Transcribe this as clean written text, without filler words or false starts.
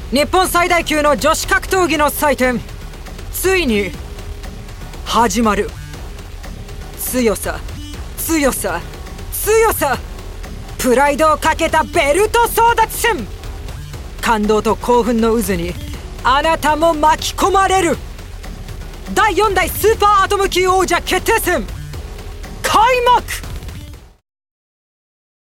日本最大級の女子格闘技の祭典、ついに始まる。強さ、強さ、強さ、プライドをかけたベルト争奪戦。感動と興奮の渦にあなたも巻き込まれる。第4代スーパーアトム級王者決定戦開幕。